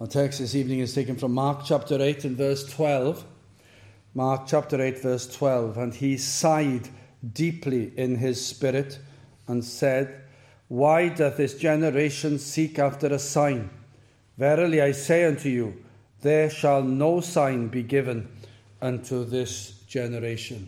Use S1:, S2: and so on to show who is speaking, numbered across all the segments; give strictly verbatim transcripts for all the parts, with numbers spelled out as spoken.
S1: Our text this evening is taken from Mark chapter eight and verse twelve. Mark chapter eight verse twelve. And he sighed deeply in his spirit and said, Why doth this generation seek after a sign? Verily I say unto you, there shall no sign be given unto this generation.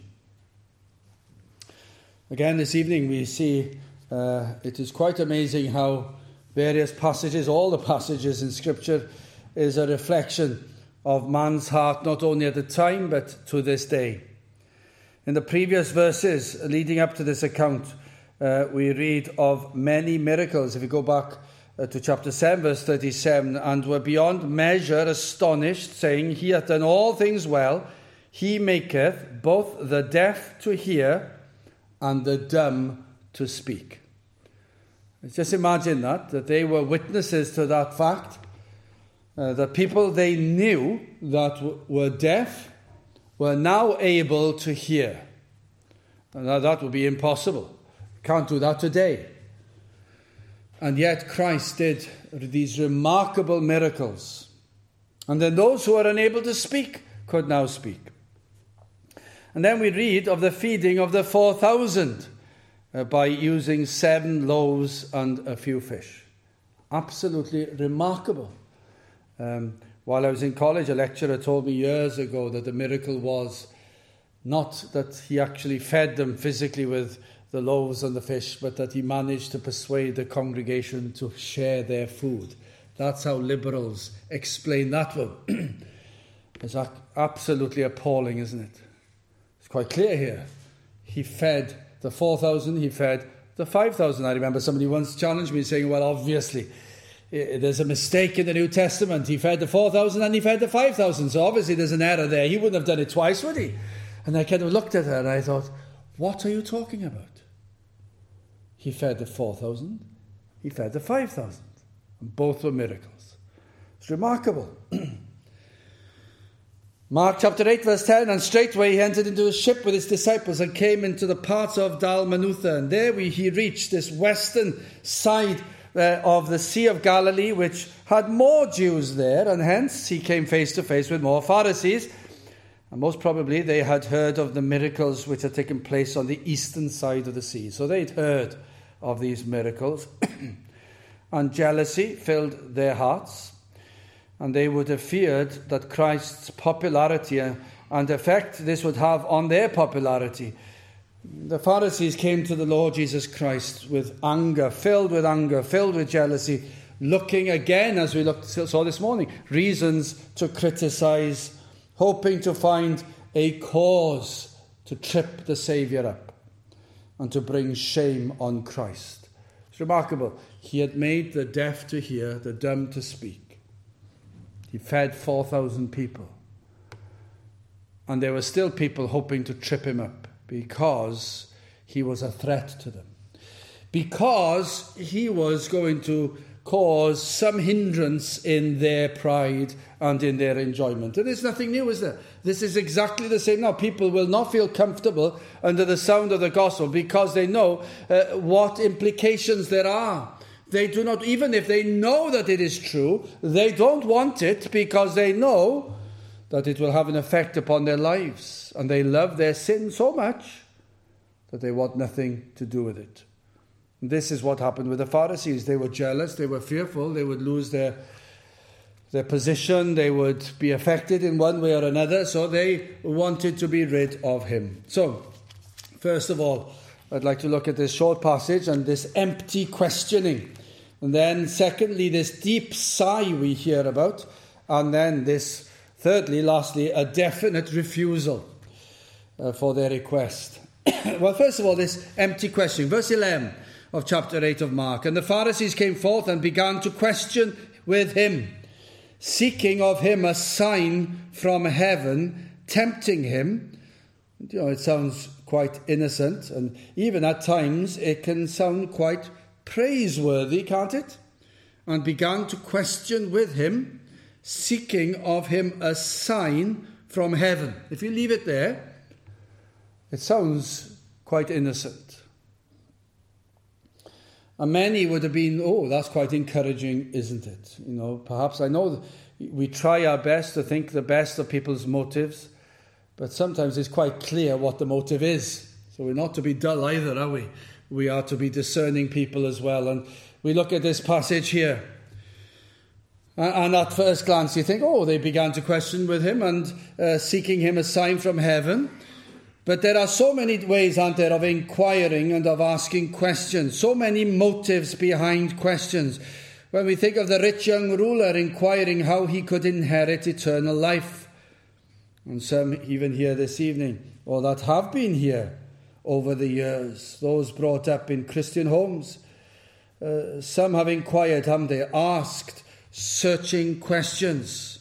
S1: Again, this evening we see uh, it is quite amazing how various passages, all the passages in Scripture, is a reflection of man's heart, not only at the time, but to this day. In the previous verses leading up to this account, uh, we read of many miracles. If you go back uh, to chapter seven, verse thirty-seven, and were beyond measure astonished, saying, He hath done all things well. He maketh both the deaf to hear and the dumb to speak. Just imagine that, that they were witnesses to that fact. Uh, the people they knew that w- were deaf were now able to hear. Now that would be impossible. Can't do that today. And yet Christ did these remarkable miracles. And then those who were unable to speak could now speak. And then we read of the feeding of the four thousand. Uh, by using seven loaves and a few fish. Absolutely remarkable. Um, while I was in college, a lecturer told me years ago that the miracle was not that he actually fed them physically with the loaves and the fish, but that he managed to persuade the congregation to share their food. That's how liberals explain that one. It's absolutely appalling, isn't it? It's quite clear here. He fed the four thousand, he fed the five thousand. I remember somebody once challenged me saying, well, obviously, there's a mistake in the New Testament. He fed the four thousand and he fed the five thousand. So obviously there's an error there. He wouldn't have done it twice, would he? And I kind of looked at her and I thought, what are you talking about? He fed the four thousand, he fed the five thousand. And both were miracles. It's remarkable. Mark chapter eight verse ten, and straightway he entered into a ship with his disciples and came into the parts of Dalmanutha. And there we, he reached this western side uh, of the Sea of Galilee, which had more Jews there, and hence he came face to face with more Pharisees. And most probably they had heard of the miracles which had taken place on the eastern side of the sea. So they'd heard of these miracles. And jealousy filled their hearts. And they would have feared that Christ's popularity and effect this would have on their popularity. The Pharisees came to the Lord Jesus Christ with anger, filled with anger, filled with jealousy, looking again, as we looked, saw this morning, reasons to criticize, hoping to find a cause to trip the Saviour up and to bring shame on Christ. It's remarkable. He had made the deaf to hear, the dumb to speak. He fed four thousand people. And there were still people hoping to trip him up because he was a threat to them. Because he was going to cause some hindrance in their pride and in their enjoyment. And there's nothing new, is there? This is exactly the same now. People will not feel comfortable under the sound of the gospel because they know uh, what implications there are. They do not, even if they know that it is true, they don't want it because they know that it will have an effect upon their lives. And they love their sin so much that they want nothing to do with it. And this is what happened with the Pharisees. They were jealous, they were fearful, they would lose their, their position, they would be affected in one way or another, so they wanted to be rid of him. So, first of all, I'd like to look at this short passage and this empty questioning. And then, secondly, this deep sigh we hear about. And then this, thirdly, lastly, a definite refusal uh, for their request. Well, first of all, this empty question. Verse eleven of chapter eight of Mark. And the Pharisees came forth and began to question with him, seeking of him a sign from heaven, tempting him. You know, it sounds quite innocent, and even at times it can sound quite praiseworthy, can't it? And began to question with him, seeking of him a sign from heaven. If you leave it there, it sounds quite innocent. And many would have been, oh, that's quite encouraging, isn't it? You know, perhaps I know we try our best to think the best of people's motives, but sometimes it's quite clear what the motive is. So we're not to be dull either, are we? We are to be discerning people as well. And we look at this passage here, and at first glance you think, oh, they began to question with him and uh, seeking him a sign from heaven. But there are so many ways, aren't there, of inquiring and of asking questions. So many motives behind questions. When we think of the rich young ruler inquiring how he could inherit eternal life. And some even here this evening, or that have been here over the years, those brought up in Christian homes. Uh, some have inquired, haven't they? Asked searching questions.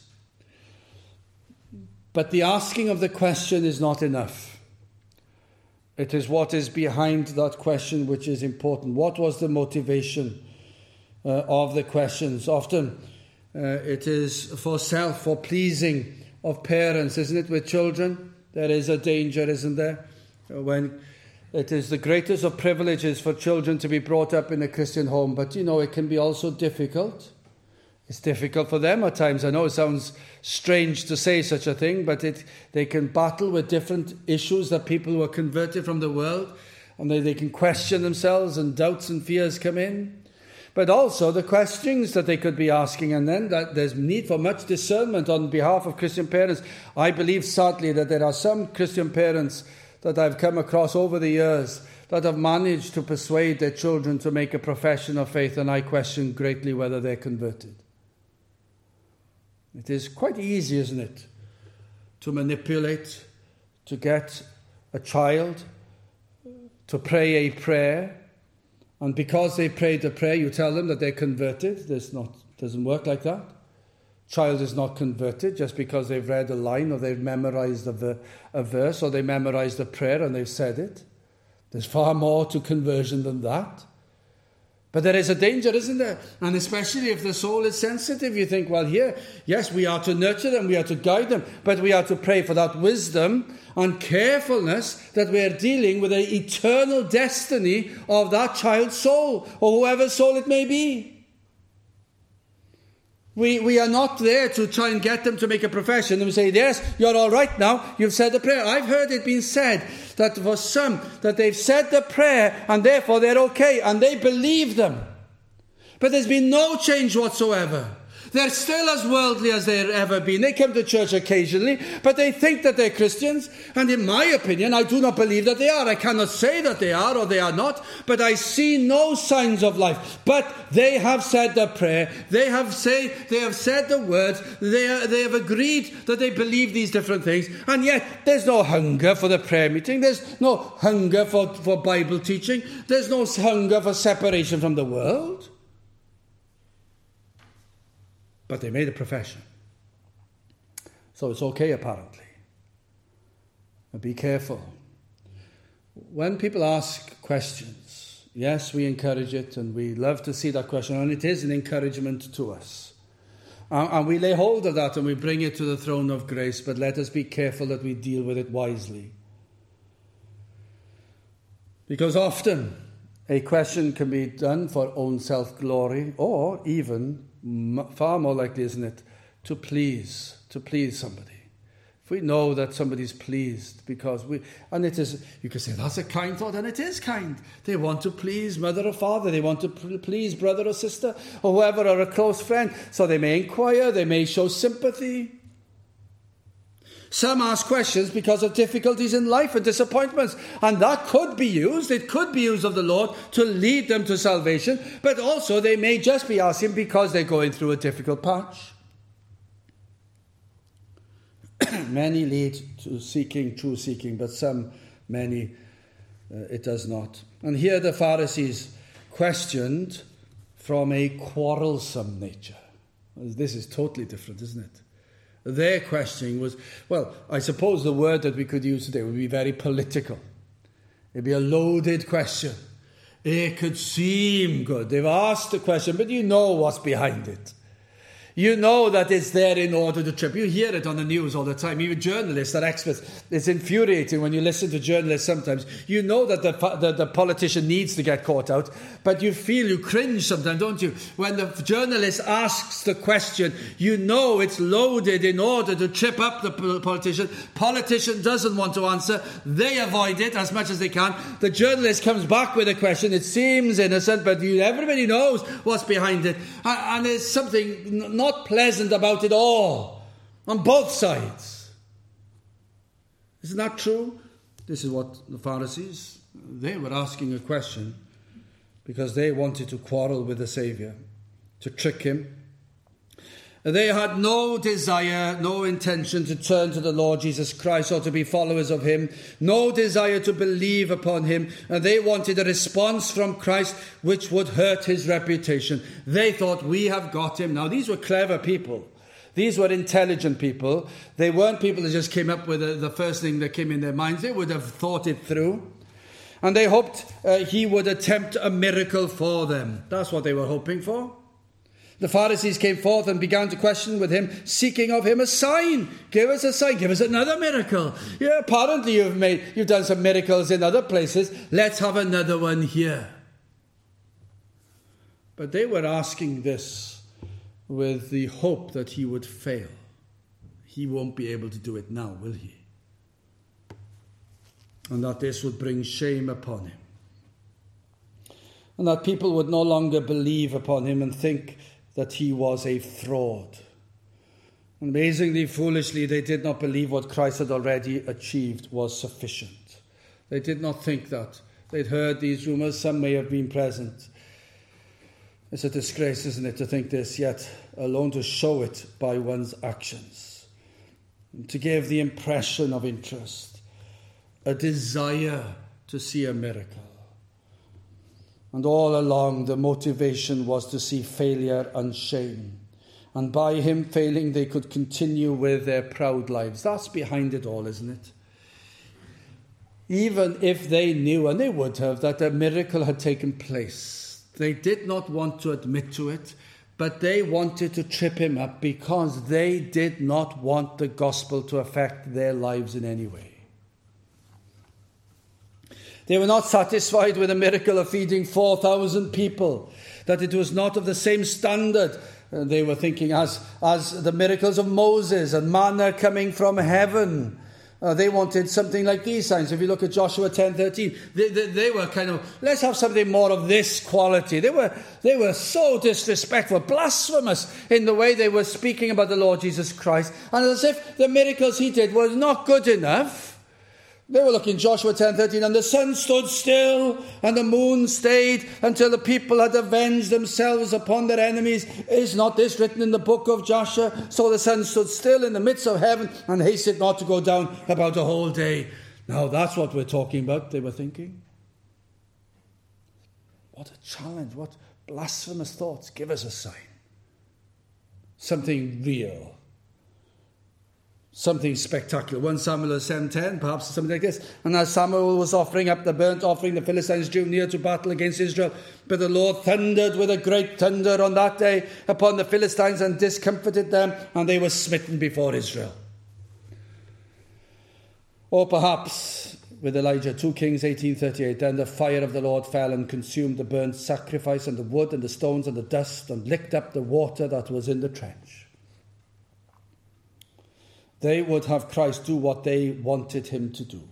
S1: But the asking of the question is not enough. It is what is behind that question which is important. What was the motivation uh, of the questions? Often uh, it is for self, for pleasing of parents, isn't it, with children? There is a danger, isn't there? When it is the greatest of privileges for children to be brought up in a Christian home, but you know, it can be also difficult. It's difficult for them at times. I know it sounds strange to say such a thing, but it, they can battle with different issues that people who are converted from the world, and they, they can question themselves, and doubts and fears come in. But also the questions that they could be asking, and then that there's need for much discernment on behalf of Christian parents. I believe sadly that there are some Christian parents that I've come across over the years that have managed to persuade their children to make a profession of faith, and I question greatly whether they're converted. It is quite easy, isn't it, to manipulate, to get a child to pray a prayer, and because they prayed a prayer, you tell them that they're converted. This not doesn't work like that. Child is not converted just because they've read a line, or they've memorized a, ver- a verse, or they memorized a prayer and they've said it. There's far more to conversion than that. But there is a danger, isn't there? And especially if the soul is sensitive, you think, well, here, yes, we are to nurture them, we are to guide them, but we are to pray for that wisdom and carefulness that we are dealing with the eternal destiny of that child's soul, or whoever's soul it may be. We we are not there to try and get them to make a profession and we say, yes, you're all right now, you've said the prayer. I've heard it being said that for some, that they've said the prayer and therefore they're okay, and they believe them. But there's been no change whatsoever. They're still as worldly as they've ever been. They come to church occasionally, but they think that they're Christians. And in my opinion, I do not believe that they are. I cannot say that they are or they are not, but I see no signs of life. But they have said the prayer. They have say they have said the words. They are, they have agreed that they believe these different things. And yet there's no hunger for the prayer meeting. There's no hunger for, for Bible teaching. There's no hunger for separation from the world. But they made a profession. So it's okay, apparently. But be careful. When people ask questions, yes, we encourage it, and we love to see that question, and it is an encouragement to us. And, and we lay hold of that and we bring it to the throne of grace, but let us be careful that we deal with it wisely. Because often a question can be done for own self-glory, or even far more likely, isn't it, to please, to please somebody. If we know that somebody's pleased because we, and it is, you can say that's a kind thought, and it is kind. They want to please mother or father, they want to please brother or sister, or whoever, or a close friend. So they may inquire, they may show sympathy. Some ask questions because of difficulties in life and disappointments. And that could be used, it could be used of the Lord to lead them to salvation. But also they may just be asking because they're going through a difficult patch. Many lead to seeking, true seeking, but some, many, uh, it does not. And here the Pharisees questioned from a quarrelsome nature. This is totally different, isn't it? Their questioning was, well, I suppose the word that we could use today would be very political. It'd be a loaded question. It could seem good. They've asked the question, but you know what's behind it. You know that it's there in order to trip. You hear it on the news all the time. Even journalists are experts. It's infuriating when you listen to journalists sometimes. You know that the, the, the politician needs to get caught out, but you feel, you cringe sometimes, don't you? When the journalist asks the question, you know it's loaded in order to trip up the politician. Politician doesn't want to answer. They avoid it as much as they can. The journalist comes back with a question. It seems innocent, but you, everybody knows what's behind it. And, and there's something not Not pleasant about it all, on both sides. Isn't that true? This is what the Pharisees, they were asking a question because they wanted to quarrel with the Saviour, to trick him. They had no desire, no intention to turn to the Lord Jesus Christ or to be followers of him, no desire to believe upon him, and they wanted a response from Christ which would hurt his reputation. They thought, we have got him. Now, these were clever people. These were intelligent people. They weren't people that just came up with the first thing that came in their minds. They would have thought it through. And they hoped uh, he would attempt a miracle for them. That's what they were hoping for. The Pharisees came forth and began to question with him, seeking of him a sign. Give us a sign. Give us another miracle. Yeah, apparently you've made, you've done some miracles in other places. Let's have another one here. But they were asking this with the hope that he would fail. He won't be able to do it now, will he? And that this would bring shame upon him. And that people would no longer believe upon him and think that he was a fraud. Amazingly, foolishly, they did not believe what Christ had already achieved was sufficient. They did not think that. They'd heard these rumours, some may have been present. It's a disgrace, isn't it, to think this, yet alone to show it by one's actions. And to give the impression of interest, a desire to see a miracle. And all along, the motivation was to see failure and shame. And by him failing, they could continue with their proud lives. That's behind it all, isn't it? Even if they knew, and they would have, that a miracle had taken place, they did not want to admit to it, but they wanted to trip him up because they did not want the gospel to affect their lives in any way. They were not satisfied with the miracle of feeding four thousand people, that it was not of the same standard, uh, they were thinking, as, as the miracles of Moses and manna coming from heaven. Uh, they wanted something like these signs. If you look at Joshua ten thirteen, they, they, they were kind of, let's have something more of this quality. They were, they were so disrespectful, blasphemous in the way they were speaking about the Lord Jesus Christ. And as if the miracles he did were not good enough. They were looking, Joshua ten thirteen, and the sun stood still, and the moon stayed, until the people had avenged themselves upon their enemies. Is not this written in the book of Joshua? So the sun stood still in the midst of heaven, and hasted not to go down about a whole day. Now that's what we're talking about, they were thinking. What a challenge, what blasphemous thoughts. Give us a sign. Something real. Something spectacular. First Samuel seven ten, perhaps something like this. And as Samuel was offering up the burnt offering, the Philistines drew near to battle against Israel. But the Lord thundered with a great thunder on that day upon the Philistines and discomfited them, and they were smitten before Israel. Or perhaps with Elijah, two Kings eighteen thirty-eight, then the fire of the Lord fell and consumed the burnt sacrifice and the wood and the stones and the dust and licked up the water that was in the trench. They would have Christ do what they wanted him to do.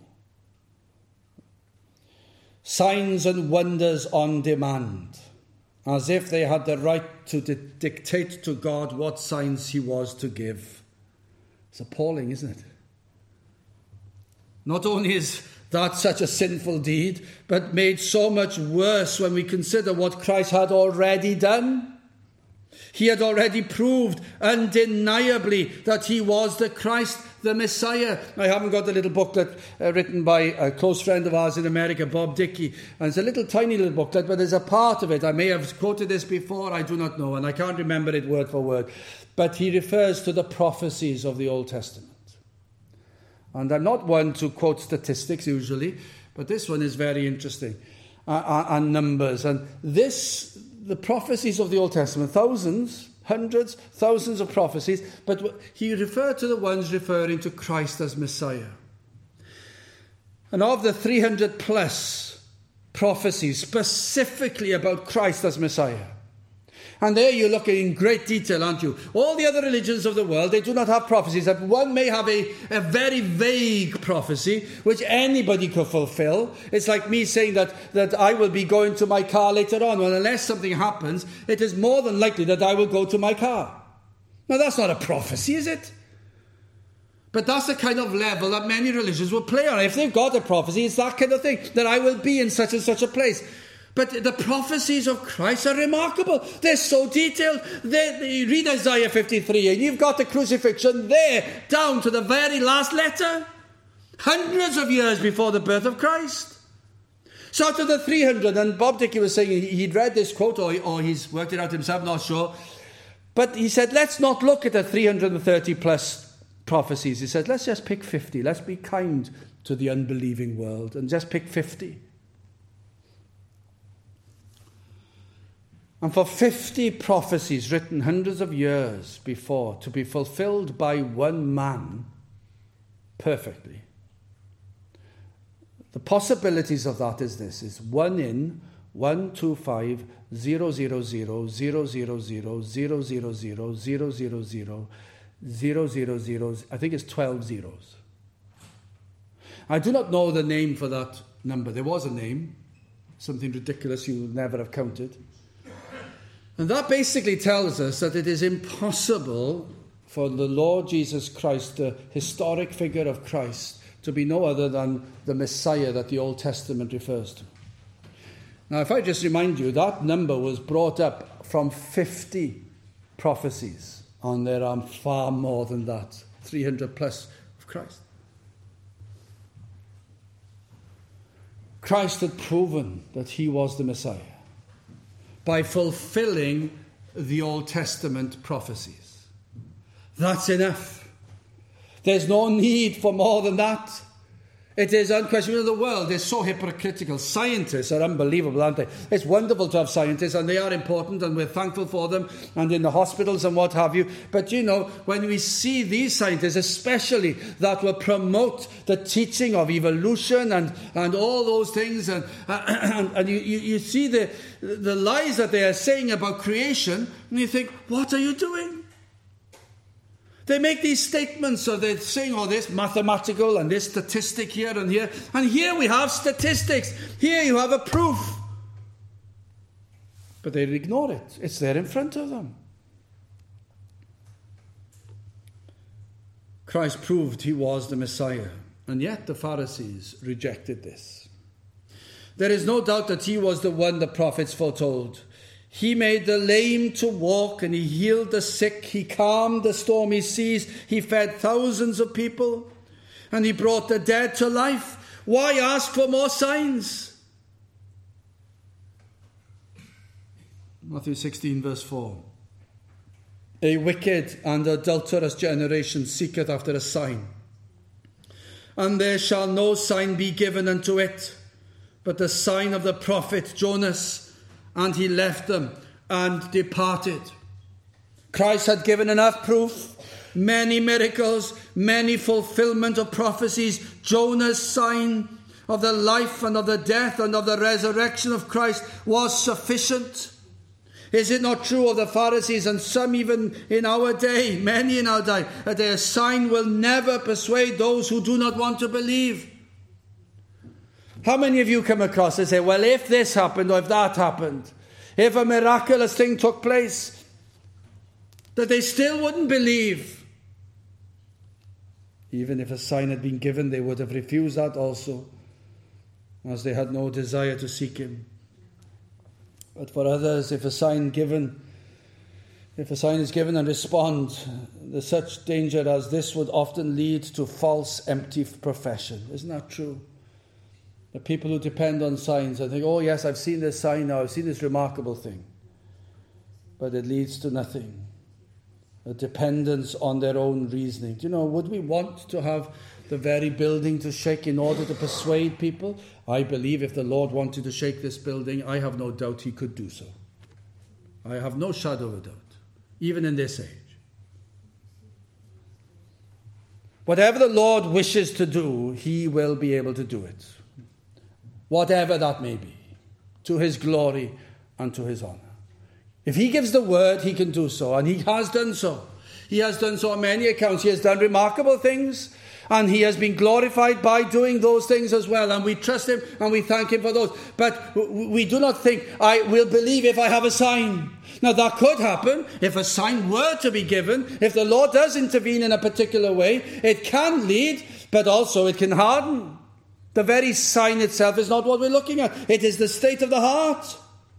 S1: Signs and wonders on demand, as if they had the right to di- dictate to God what signs he was to give. It's appalling, isn't it? Not only is that such a sinful deed, but made so much worse when we consider what Christ had already done. He had already proved undeniably that he was the Christ, the Messiah. I haven't got the little booklet uh, written by a close friend of ours in America, Bob Dickey. And it's a little tiny little booklet, but there's a part of it. I may have quoted this before, I do not know, and I can't remember it word for word. But he refers to the prophecies of the Old Testament. And I'm not one to quote statistics usually, but this one is very interesting. Uh, and numbers. And this... The prophecies of the Old Testament, thousands, hundreds, thousands of prophecies, but he referred to the ones referring to Christ as Messiah. And of the three hundred plus prophecies specifically about Christ as Messiah, and there you look in great detail, aren't you? All the other religions of the world, they do not have prophecies. That one may have a, a very vague prophecy, which anybody could fulfill. It's like me saying that, that I will be going to my car later on. Well, unless something happens, it is more than likely that I will go to my car. Now, that's not a prophecy, is it? But that's the kind of level that many religions will play on. If they've got a prophecy, it's that kind of thing, that I will be in such and such a place. But the prophecies of Christ are remarkable. They're so detailed. They, they, read Isaiah fifty-three, and you've got the crucifixion there, down to the very last letter. Hundreds of years before the birth of Christ. So out of the three hundred, and Bob Dickey was saying he'd read this quote, or, or he's worked it out himself, not sure. But he said, let's not look at the three hundred thirty plus prophecies. He said, let's just pick fifty. Let's be kind to the unbelieving world and just pick fifty. And for fifty prophecies written hundreds of years before to be fulfilled by one man perfectly, the possibilities of that is this, is one in one two five zero zero zero zero zero zero zero zero zero zero zero zero zero zero zero. I think it's twelve zeros. I do not know the name for that number. There was a name, something ridiculous you would never have counted. And that basically tells us that it is impossible for the Lord Jesus Christ, the historic figure of Christ, to be no other than the Messiah that the Old Testament refers to. Now, if I just remind you, that number was brought up from fifty prophecies, and there are far more than that, three hundred plus of Christ. Christ had proven that he was the Messiah by fulfilling the Old Testament prophecies. That's enough. There's no need for more than that. It is unquestionable. The world is so hypocritical. Scientists are unbelievable, aren't they? It's wonderful to have scientists, and they are important, and we're thankful for them, and in the hospitals and what have you. But, you know, when we see these scientists, especially that will promote the teaching of evolution and, and all those things, and, and, and you, you, you see the, the lies that they are saying about creation, and you think, what are you doing? They make these statements, so they're saying, oh, this mathematical and this statistic here and here. And here we have statistics. Here you have a proof. But they ignore it. It's there in front of them. Christ proved he was the Messiah, and yet the Pharisees rejected this. There is no doubt that he was the one the prophets foretold. He made the lame to walk, and he healed the sick. He calmed the stormy seas. He fed thousands of people, and he brought the dead to life. Why ask for more signs? Matthew sixteen, verse four. A wicked and adulterous generation seeketh after a sign, and there shall no sign be given unto it, but the sign of the prophet Jonas. And he left them and departed. Christ had given enough proof, many miracles, many fulfillment of prophecies. Jonah's sign of the life and of the death and of the resurrection of Christ was sufficient. Is it not true of the Pharisees, and some even in our day, many in our day, that their sign will never persuade those who do not want to believe? How many of you come across and say, well, if this happened or if that happened, if a miraculous thing took place, that they still wouldn't believe? Even if a sign had been given, they would have refused that also, as they had no desire to seek him. But for others, if a sign given, if a sign is given and respond, there's such danger as this would often lead to false, empty profession. Isn't that true? The people who depend on signs and think, oh yes, I've seen this sign now, I've seen this remarkable thing. But it leads to nothing. A dependence on their own reasoning. Do you know, would we want to have the very building to shake in order to persuade people? I believe if the Lord wanted to shake this building, I have no doubt he could do so. I have no shadow of a doubt. even in this age. Whatever the Lord wishes to do, he will be able to do it. Whatever that may be, to his glory and to his honor. If he gives the word, he can do so, and he has done so. He has done so on many accounts. He has done remarkable things, and he has been glorified by doing those things as well. And we trust him and we thank him for those. But we do not think, I will believe if I have a sign. Now that could happen if a sign were to be given. If the Lord does intervene in a particular way, it can lead, but also it can harden. The very sign itself is not what we're looking at. It is the state of the heart.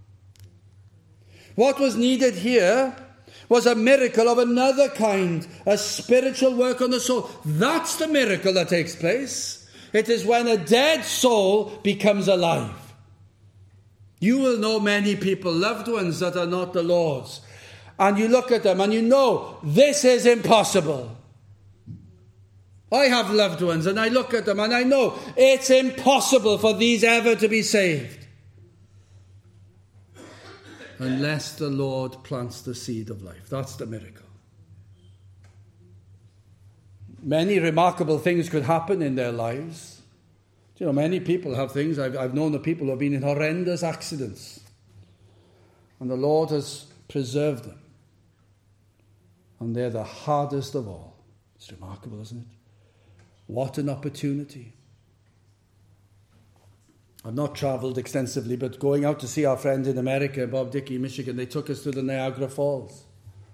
S1: What was needed here was a miracle of another kind, a spiritual work on the soul. That's the miracle that takes place. It is when a dead soul becomes alive. You will know many people, loved ones that are not the Lord's, and you look at them and you know, this is impossible. I have loved ones and I look at them and I know it's impossible for these ever to be saved. Unless the Lord plants the seed of life. That's the miracle. Many remarkable things could happen in their lives. You know, many people have things. I've, I've known the people who have been in horrendous accidents. And the Lord has preserved them. And they're the hardest of all. It's remarkable, isn't it? What an opportunity. I've not travelled extensively, but going out to see our friends in America, Bob Dickey, Michigan, they took us to the Niagara Falls.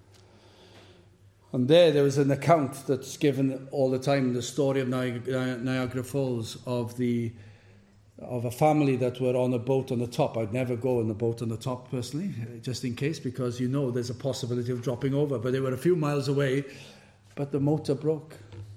S1: And there, there was an account that's given all the time, the story of Niagara Falls, of the of a family that were on a boat on the top. I'd never go on the boat on the top, personally, just in case, because you know there's a possibility of dropping over. But they were a few miles away, but the motor broke.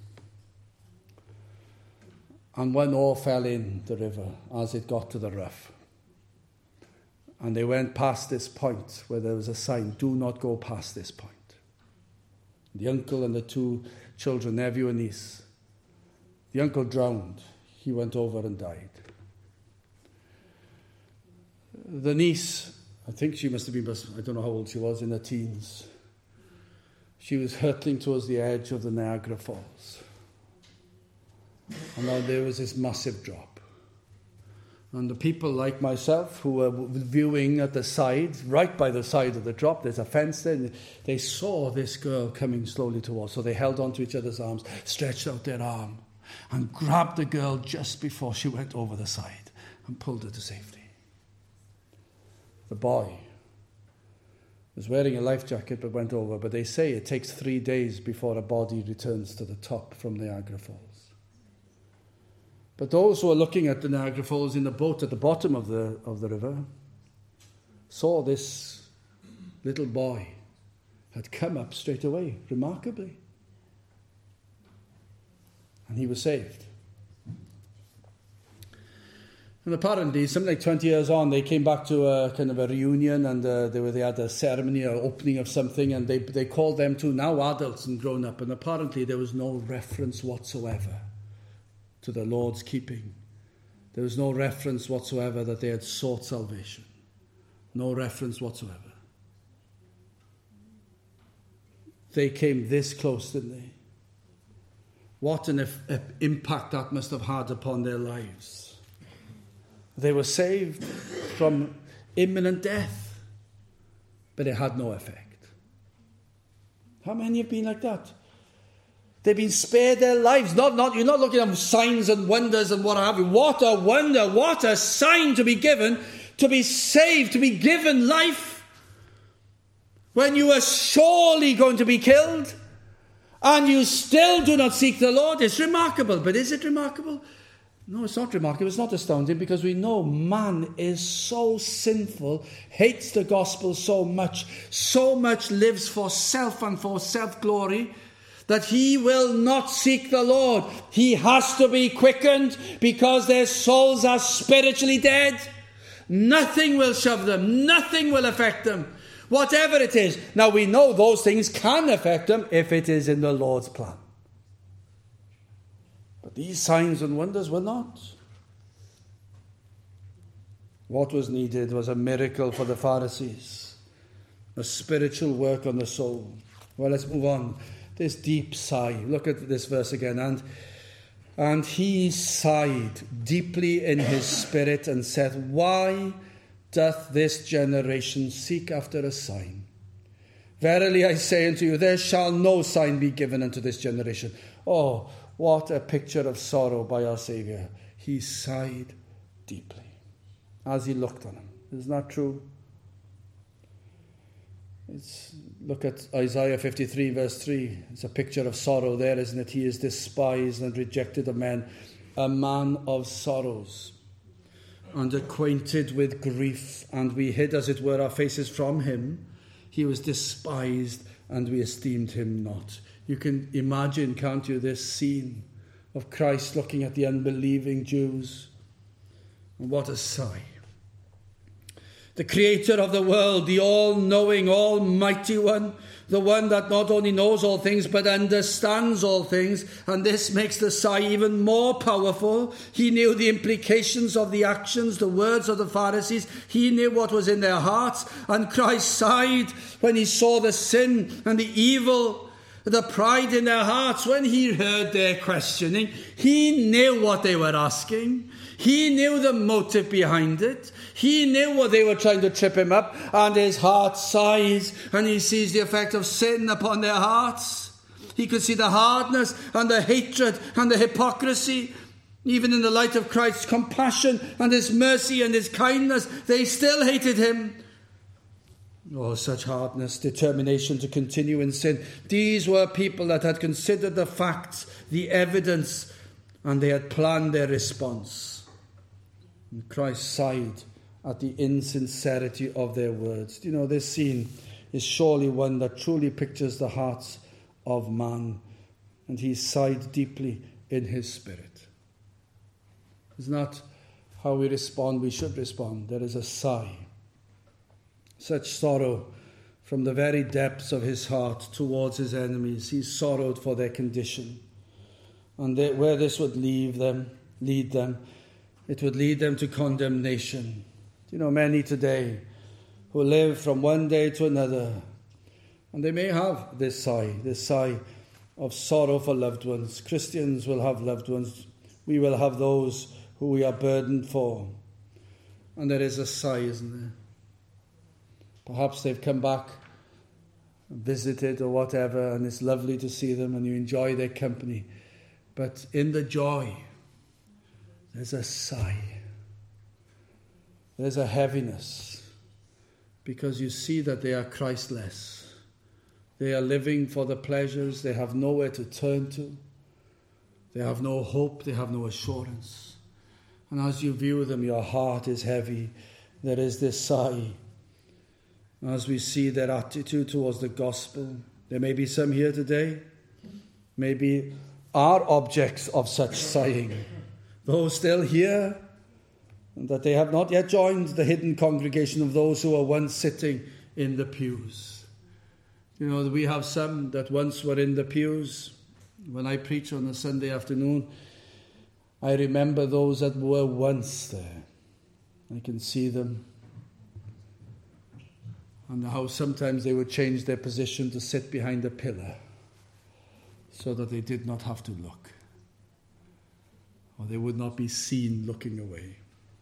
S1: And one oar fell in the river as it got to the rough. And they went past this point where there was a sign, do not go past this point. The uncle and the two children, nephew and niece. The uncle drowned. He went over and died. The niece, I think she must have been, I don't know how old she was, in her teens. She was hurtling towards the edge of the Niagara Falls. And now there was this massive drop. And the people like myself who were viewing at the side, right by the side of the drop, there's a fence there, and they saw this girl coming slowly towards. So they held onto each other's arms, stretched out their arm, and grabbed the girl just before she went over the side and pulled her to safety. The boy was wearing a life jacket but went over. But they say it takes three days before a body returns to the top from Niagara Falls. But those who are looking at the Niagara Falls in the boat at the bottom of the of the river saw this little boy had come up straight away, remarkably. And he was saved. And apparently, something like twenty years on, they came back to a kind of a reunion, and uh, they were they had a ceremony or opening of something, and they they called them to now adults and grown up, and apparently there was no reference whatsoever to the Lord's keeping. There was no reference whatsoever that they had sought salvation. No reference whatsoever. They came this close, didn't they? What an if, if impact that must have had upon their lives. They were saved from imminent death, but it had no effect. How many have been like that? They've been spared their lives. Not, not, you're not looking at signs and wonders and what have you. What a wonder, what a sign to be given, to be saved, to be given life, when you are surely going to be killed, and you still do not seek the Lord. It's remarkable. But is it remarkable? No, it's not remarkable. It's not astounding, because we know man is so sinful, hates the gospel so much, so much lives for self and for self-glory, that he will not seek the Lord. He has to be quickened, because their souls are spiritually dead. Nothing will shove them. Nothing will affect them. Whatever it is. Now we know those things can affect them if it is in the Lord's plan. But these signs and wonders were not. What was needed was a miracle for the Pharisees. a spiritual work on the soul. Well, let's move on. This deep sigh. Look at this verse again. And, and he sighed deeply in his spirit and said, why doth this generation seek after a sign? Verily I say unto you, there shall no sign be given unto this generation. Oh, what a picture of sorrow by our Saviour. He sighed deeply as he looked on him. Isn't that true? It's, look at Isaiah fifty-three, verse three. It's a picture of sorrow there, isn't it? He is despised and rejected of men, a man of sorrows, and acquainted with grief, and we hid, as it were, our faces from him. He was despised, and we esteemed him not. You can imagine, can't you, this scene of Christ looking at the unbelieving Jews. And what a sigh. The creator of the world, the all-knowing, almighty one, the one that not only knows all things but understands all things, and this makes the sigh even more powerful. He knew the implications of the actions, the words of the Pharisees. He knew what was in their hearts, and Christ sighed when he saw the sin and the evil, the pride in their hearts. When he heard their questioning, he knew what they were asking. He knew the motive behind it. He knew what they were trying to trip him up, and his heart sighs, and he sees the effect of sin upon their hearts. He could see the hardness and the hatred and the hypocrisy. Even in the light of Christ's compassion and his mercy and his kindness, they still hated him. Oh, such hardness, determination to continue in sin. These were people that had considered the facts, the evidence, and they had planned their response. And Christ sighed at the insincerity of their words. You know, this scene is surely one that truly pictures the hearts of man. And he sighed deeply in his spirit. It's not how we respond, we should respond. There is a sigh. Such sorrow from the very depths of his heart towards his enemies. He sorrowed for their condition. And they, where this would leave them, lead them, it would lead them to condemnation. You know, many today who live from one day to another, and they may have this sigh, this sigh of sorrow for loved ones. Christians will have loved ones. We will have those who we are burdened for. And there is a sigh, isn't there? Perhaps they've come back, visited or whatever, and it's lovely to see them and you enjoy their company. But in the joy, there's a sigh. There's a heaviness, because you see that they are Christless. They are living for the pleasures. They have nowhere to turn to. They have no hope. They have no assurance. And as you view them, your heart is heavy. There is this sigh. As we see their attitude towards the gospel, there may be some here today, maybe are objects of such sighing. Those still here, and that they have not yet joined the hidden congregation of those who were once sitting in the pews. You know, we have some that once were in the pews. When I preach on a Sunday afternoon, I remember those that were once there. I can see them. And how sometimes they would change their position to sit behind a pillar so that they did not have to look. Or they would not be seen looking away.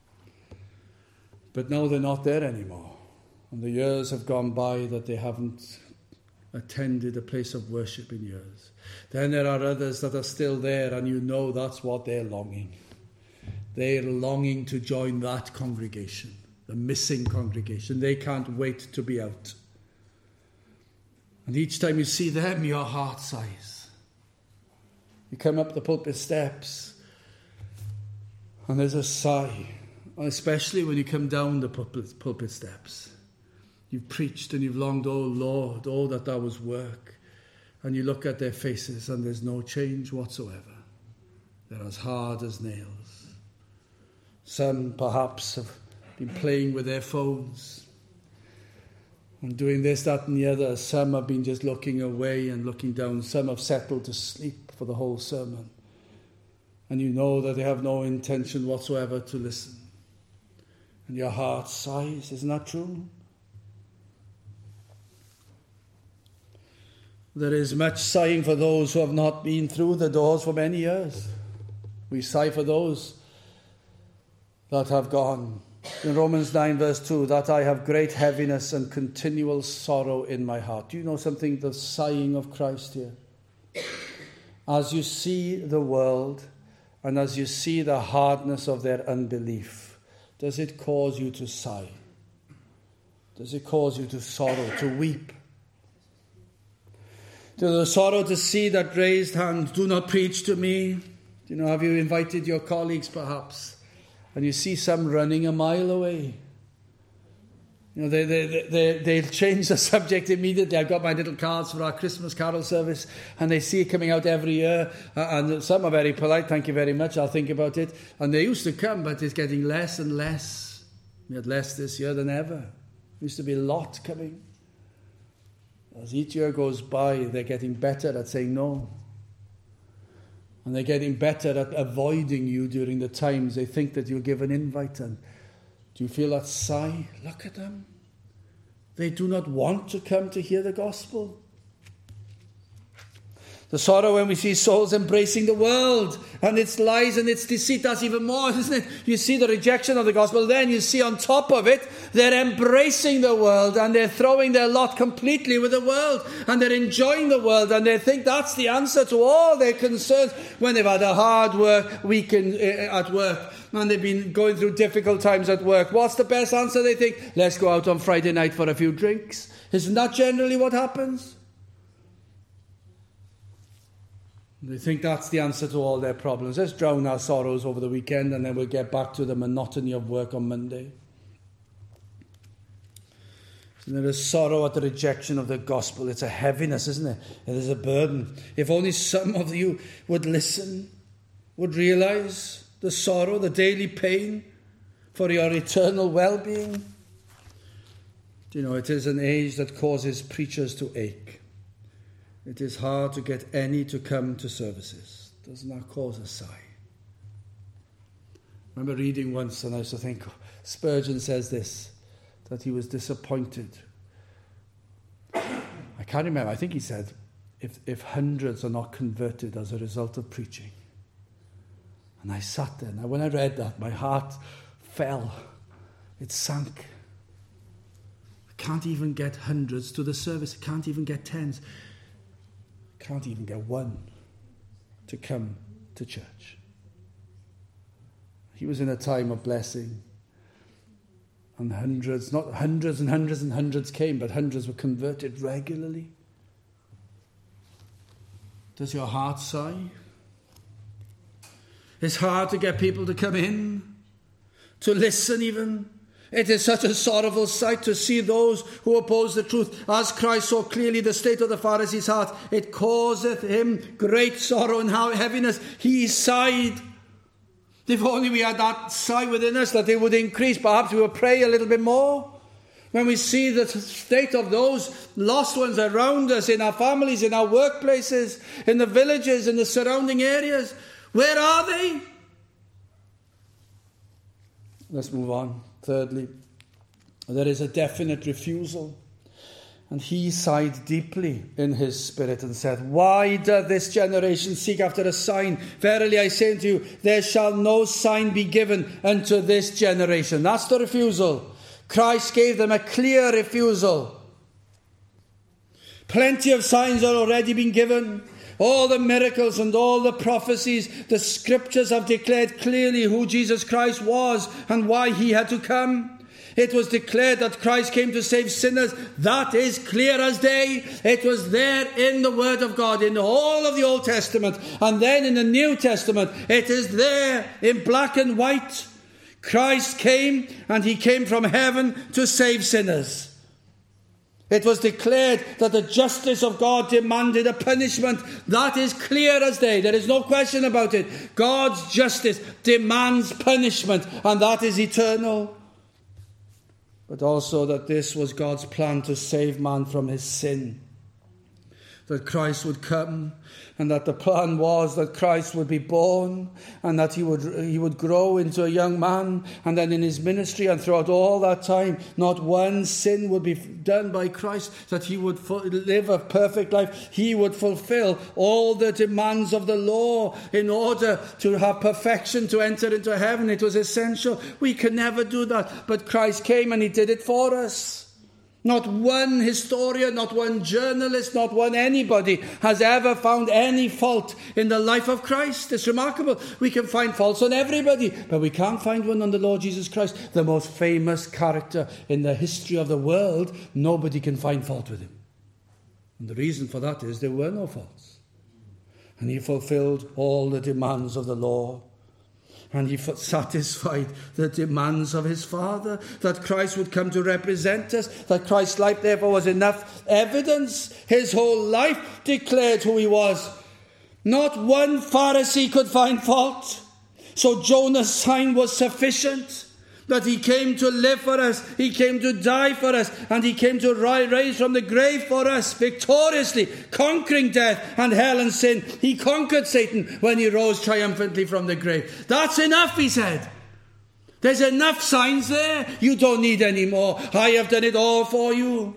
S1: But now they're not there anymore. And the years have gone by that they haven't attended a place of worship in years. Then there are others that are still there, and you know that's what they're longing. They're longing to join that congregation, the missing congregation. They can't wait to be out. And each time you see them, your heart sighs. You come up the pulpit steps, and there's a sigh, especially when you come down the pulpit, pulpit steps. You've preached and you've longed, oh Lord, oh that that was work. And you look at their faces and there's no change whatsoever. They're as hard as nails. Some perhaps have been playing with their phones and doing this, that and the other. Some have been just looking away and looking down. Some have settled to sleep for the whole sermon. And you know that they have no intention whatsoever to listen. And your heart sighs, isn't that true? There is much sighing for those who have not been through the doors for many years. We sigh for those that have gone. In Romans nine verse two, that I have great heaviness and continual sorrow in my heart. Do you know something? The sighing of Christ here. As you see the world and as you see the hardness of their unbelief, does it cause you to sigh? Does it cause you to sorrow, to weep? To the sorrow to see that raised hand, do not preach to me. You know, have you invited your colleagues perhaps? And you see some running a mile away. You know, they, they, they, they'll change the subject immediately. I've got my little cards for our Christmas carol service, and they see it coming out every year. And some are very polite, thank you very much, I'll think about it. And they used to come, but it's getting less and less. We had less this year than ever. There used to be a lot coming. As each year goes by, they're getting better at saying no. And they're getting better at avoiding you during the times they think that you'll give an invite. And do you feel that sigh? Look at them. They do not want to come to hear the gospel. The sorrow when we see souls embracing the world and its lies and its deceit, that's even more, isn't it? You see the rejection of the gospel, then you see on top of it, they're embracing the world and they're throwing their lot completely with the world and they're enjoying the world and they think that's the answer to all their concerns when they've had a hard work week in, uh, at work and they've been going through difficult times at work. What's the best answer? They think, let's go out on Friday night for a few drinks. Isn't that generally what happens? They think that's the answer to all their problems. Let's drown our sorrows over the weekend and then we'll get back to the monotony of work on Monday. And there is sorrow at the rejection of the gospel. It's a heaviness, isn't it? It is a burden. If only some of you would listen, would realize the sorrow, the daily pain for your eternal well-being. Do you know, it is an age that causes preachers to ache. It is hard to get any to come to services. Doesn't that cause a sigh? I remember reading once and I used to think, oh, Spurgeon says this, that he was disappointed. I can't remember, I think he said, if, if hundreds are not converted as a result of preaching. And I sat there, and when I read that, my heart fell. It sank. I can't even get hundreds to the service. I can't even get tens. Can't even get one to come to church. He was in a time of blessing. And hundreds, not hundreds and hundreds and hundreds came, but hundreds were converted regularly. Does your heart sigh? It's hard to get people to come in, to listen even. It is such a sorrowful sight to see those who oppose the truth. As Christ saw clearly the state of the Pharisees' heart, it causeth him great sorrow and heaviness. He sighed. If only we had that sigh within us, that it would increase. Perhaps we would pray a little bit more. When we see the state of those lost ones around us, in our families, in our workplaces, in the villages, in the surrounding areas, where are they? Let's move on. Thirdly, there is a definite refusal. And he sighed deeply in his spirit and said, why doth this generation seek after a sign? Verily I say unto you, there shall no sign be given unto this generation. That's the refusal. Christ gave them a clear refusal. Plenty of signs are already been given. All the miracles and all the prophecies, the scriptures have declared clearly who Jesus Christ was and why he had to come. It was declared that Christ came to save sinners. That is clear as day. It was there in the Word of God, in all of the Old Testament. And then in the New Testament, it is there in black and white. Christ came, and he came from heaven to save sinners. It was declared that the justice of God demanded a punishment. That is clear as day. There is no question about it. God's justice demands punishment, and that is eternal. But also that this was God's plan to save man from his sin. that Christ would come, and that the plan was that Christ would be born, and that he would he would grow into a young man, and then in his ministry and throughout all that time, not one sin would be done by Christ, that he would live a perfect life. He would fulfill all the demands of the law in order to have perfection, to enter into heaven. It was essential. We can never do that, but Christ came and he did it for us. Not one historian, not one journalist, not one anybody has ever found any fault in the life of Christ. It's remarkable. We can find faults on everybody, but we can't find one on the Lord Jesus Christ, the most famous character in the history of the world. Nobody can find fault with him. And the reason for that is there were no faults. And he fulfilled all the demands of the law. And he satisfied the demands of his Father, that Christ would come to represent us, that Christ's life therefore was enough evidence. His whole life declared who he was. Not one Pharisee could find fault. So Jonah's sign was sufficient, that he came to live for us, he came to die for us, and he came to rise from the grave for us, victoriously, conquering death and hell and sin. He conquered Satan when he rose triumphantly from the grave. That's enough, he said. There's enough signs there. You don't need any more. I have done it all for you.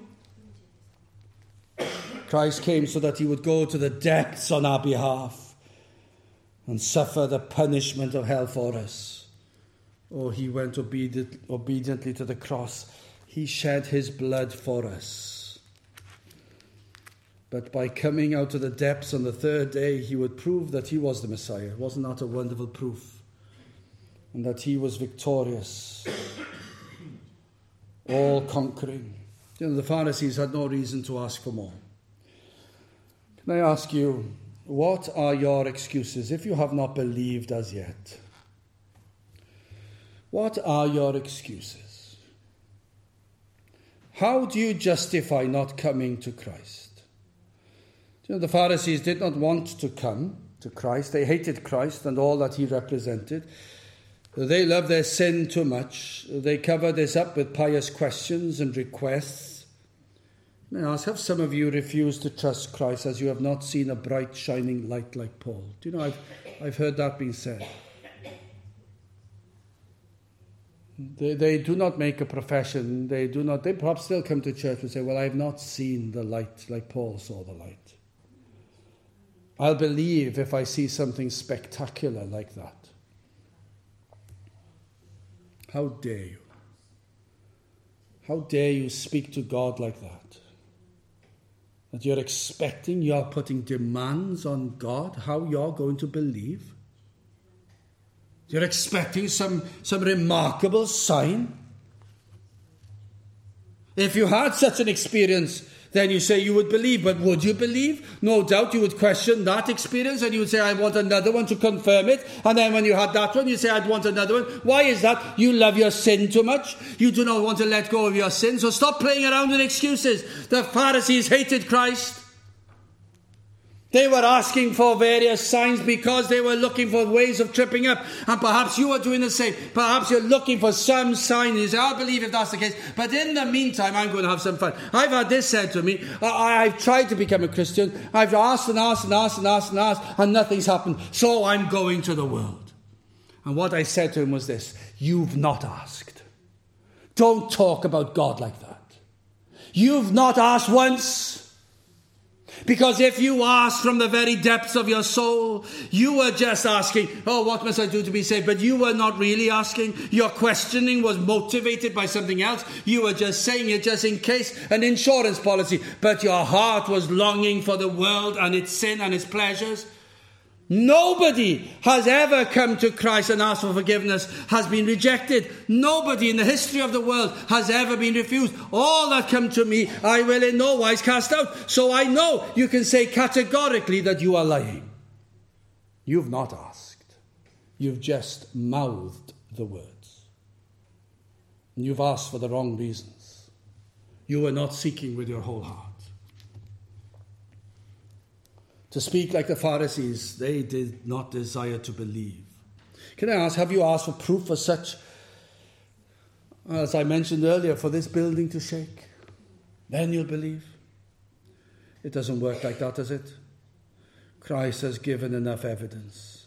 S1: Christ came so that he would go to the depths on our behalf and suffer the punishment of hell for us. Oh, he went obedient, obediently to the cross. He shed his blood for us. But by coming out of the depths on the third day, he would prove that he was the Messiah. Wasn't that a wonderful proof? And that he was victorious, all conquering. You know, the Pharisees had no reason to ask for more. Can I ask you, what are your excuses if you have not believed as yet? What are your excuses? How do you justify not coming to Christ? You know, the Pharisees did not want to come to Christ. They hated Christ and all that he represented. They loved their sin too much. They covered this up with pious questions and requests. May I ask, have some of you refused to trust Christ as you have not seen a bright shining light like Paul? Do you know, I've, I've heard that being said. They, they do not make a profession. They do not. They perhaps still come to church and say, well, I have not seen the light like Paul saw the light. I'll believe if I see something spectacular like that. How dare you? How dare you speak to God like that? That you're expecting, you're putting demands on God, how you're going to believe? You're expecting some, some remarkable sign. If you had such an experience, then you say you would believe. But would you believe? No doubt you would question that experience and you would say, I want another one to confirm it. And then when you had that one, you say, I'd want another one. Why is that? You love your sin too much. You do not want to let go of your sin. So stop playing around with excuses. The Pharisees hated Christ. They were asking for various signs because they were looking for ways of tripping up. And perhaps you are doing the same. Perhaps you're looking for some sign. You say, I'll believe if that's the case. But in the meantime, I'm going to have some fun. I've had this said to me. I, I've tried to become a Christian. I've asked and asked and asked and asked and asked. And nothing's happened. So I'm going to the world. And what I said to him was this. You've not asked. Don't talk about God like that. You've not asked once. Because if you ask from the very depths of your soul, you were just asking, oh, what must I do to be saved? But you were not really asking. Your questioning was motivated by something else. You were just saying it just in case, an insurance policy. But your heart was longing for the world and its sin and its pleasures. Nobody has ever come to Christ and asked for forgiveness has been rejected. Nobody in the history of the world has ever been refused. All that come to me, I will in no wise cast out. So I know you can say categorically that you are lying. You've not asked. You've just mouthed the words. And you've asked for the wrong reasons. You were not seeking with your whole heart. To speak like the Pharisees, they did not desire to believe. Can I ask, have you asked for proof for such, as I mentioned earlier, for this building to shake? Then you'll believe. It doesn't work like that, does it? Christ has given enough evidence.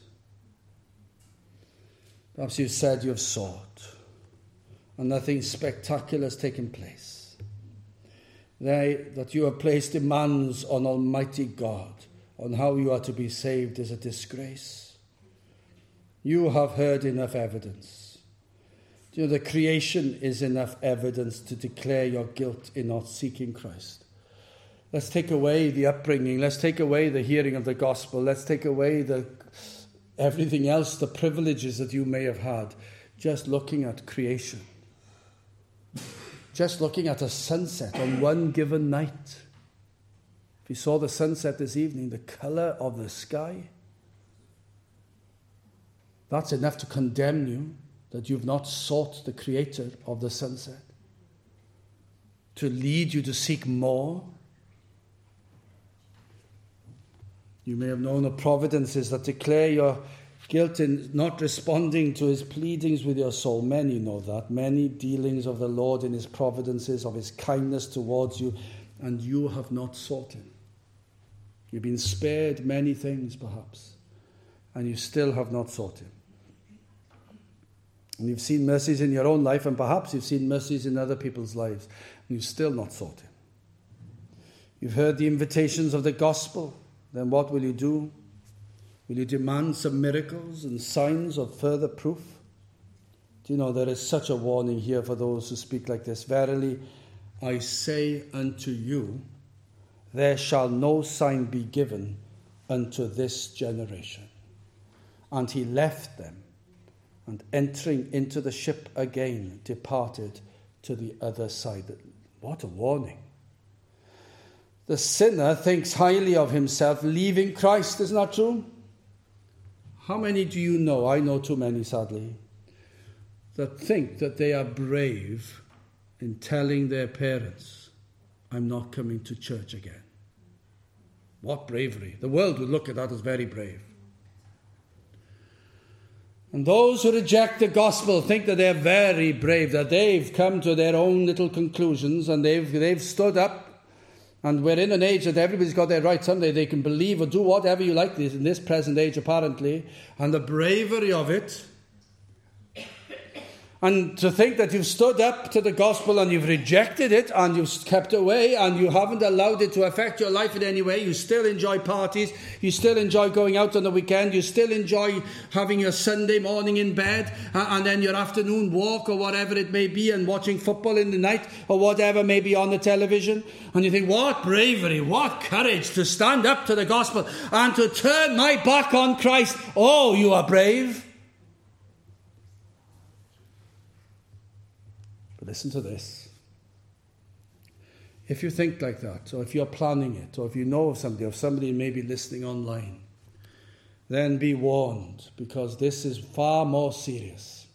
S1: Perhaps you've said you have sought, and nothing spectacular has taken place. They, that you have placed demands on Almighty God on how you are to be saved is a disgrace. You have heard enough evidence. You know, the creation is enough evidence to declare your guilt in not seeking Christ. Let's take away the upbringing. Let's take away the hearing of the gospel. Let's take away the everything else, the privileges that you may have had. Just looking at creation. Just looking at a sunset on one given night. If you saw the sunset this evening, the colour of the sky, that's enough to condemn you that you've not sought the creator of the sunset. To lead you to seek more. You may have known of providences that declare your guilt in not responding to his pleadings with your soul. Many know that. Many dealings of the Lord in his providences, of his kindness towards you, and you have not sought him. You've been spared many things, perhaps, and you still have not sought him. And you've seen mercies in your own life, and perhaps you've seen mercies in other people's lives, and you've still not sought him. You've heard the invitations of the gospel. Then what will you do? Will you demand some miracles and signs of further proof? Do you know there is such a warning here for those who speak like this? Verily, I say unto you, there shall no sign be given unto this generation. And he left them, and entering into the ship again, departed to the other side. What a warning. The sinner thinks highly of himself, leaving Christ. Isn't that true? How many do you know? I know too many, sadly, that think that they are brave in telling their parents, I'm not coming to church again. What bravery. The world would look at that as very brave. And those who reject the gospel think that they're very brave, that they've come to their own little conclusions and they've, they've stood up. And we're in an age that everybody's got their right. Someday they can believe or do whatever you like in this present age, apparently. And the bravery of it. And to think that you've stood up to the gospel and you've rejected it and you've kept away and you haven't allowed it to affect your life in any way. You still enjoy parties. You still enjoy going out on the weekend. You still enjoy having your Sunday morning in bed and then your afternoon walk or whatever it may be and watching football in the night or whatever may be on the television. And you think, what bravery, what courage to stand up to the gospel and to turn my back on Christ. Oh, you are brave. Listen to this. If you think like that, or if you're planning it, or if you know of somebody, or if somebody may be listening online, then be warned, because this is far more serious.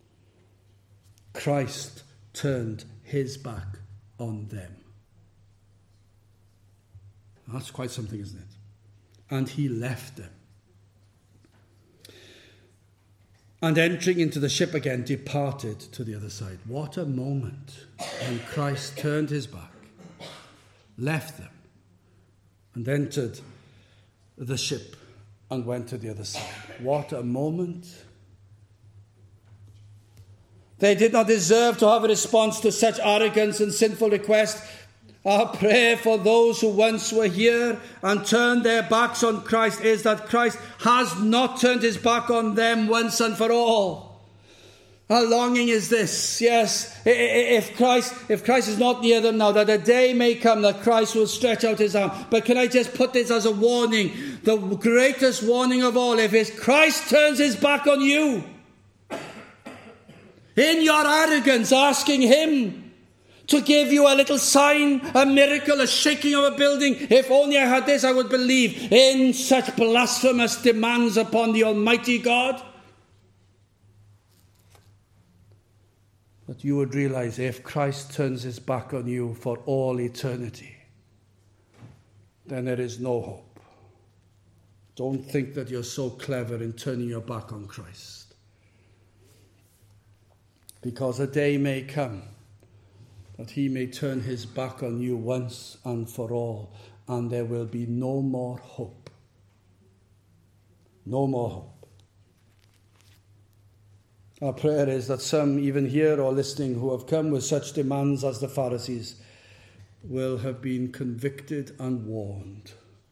S1: Christ turned his back on them. That's quite something, isn't it? And he left them. And entering into the ship again, departed to the other side. What a moment when Christ turned his back, left them, and entered the ship and went to the other side. What a moment. They did not deserve to have a response to such arrogance and sinful request. Our prayer for those who once were here and turned their backs on Christ is that Christ has not turned his back on them once and for all. Our longing is this, yes, if Christ, if Christ is not near them now, that a day may come that Christ will stretch out his arm. But can I just put this as a warning, the greatest warning of all, if it's Christ turns his back on you, in your arrogance, asking him to give you a little sign, a miracle, a shaking of a building. If only I had this, I would believe. In such blasphemous demands upon the Almighty God. That you would realize if Christ turns his back on you for all eternity, then there is no hope. Don't think that you're so clever in turning your back on Christ. Because a day may come that he may turn his back on you once and for all, and there will be no more hope. No more hope. Our prayer is that some, even here or listening, who have come with such demands as the Pharisees, will have been convicted and warned,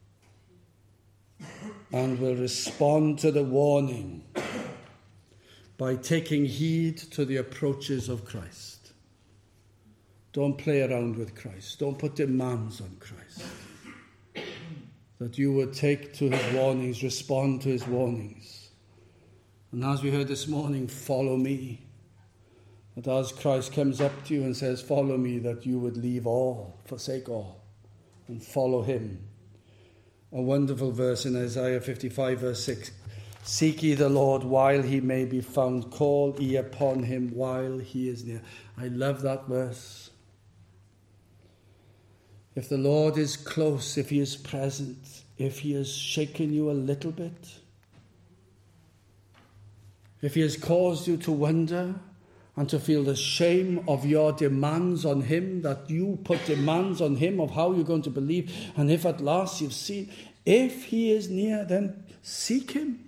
S1: and will respond to the warning by taking heed to the approaches of Christ. Don't play around with Christ. Don't put demands on Christ. That you would take to his warnings, respond to his warnings. And as we heard this morning, follow me. That as Christ comes up to you and says, follow me, that you would leave all, forsake all, and follow him. A wonderful verse in Isaiah fifty-five, verse six. Seek ye the Lord while he may be found. Call ye upon him while he is near. I love that verse. If the Lord is close, if he is present, if he has shaken you a little bit, if he has caused you to wonder and to feel the shame of your demands on him, that you put demands on him of how you're going to believe, and if at last you've seen, if he is near, then seek him.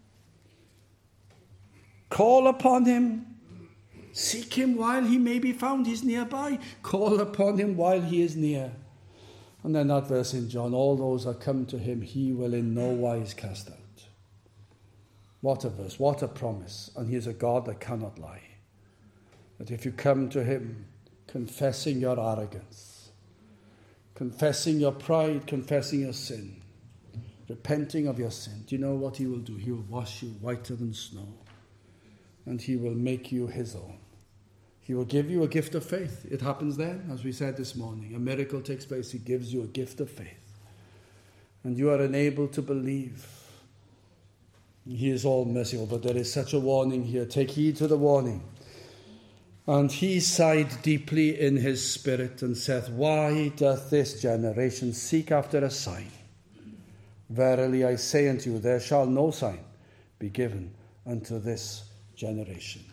S1: Call upon him. Seek him while he may be found. He's nearby. Call upon him while he is near. And then that verse in John, all those that come to him, he will in no wise cast out. What a verse, what a promise. And he is a God that cannot lie. That if you come to him, confessing your arrogance, confessing your pride, confessing your sin, repenting of your sin, do you know what he will do? He will wash you whiter than snow. And he will make you his own. He will give you a gift of faith. It happens then, as we said this morning. A miracle takes place. He gives you a gift of faith. And you are enabled to believe. He is all merciful, but there is such a warning here. Take heed to the warning. And he sighed deeply in his spirit and saith, why doth this generation seek after a sign? Verily I say unto you, there shall no sign be given unto this generation.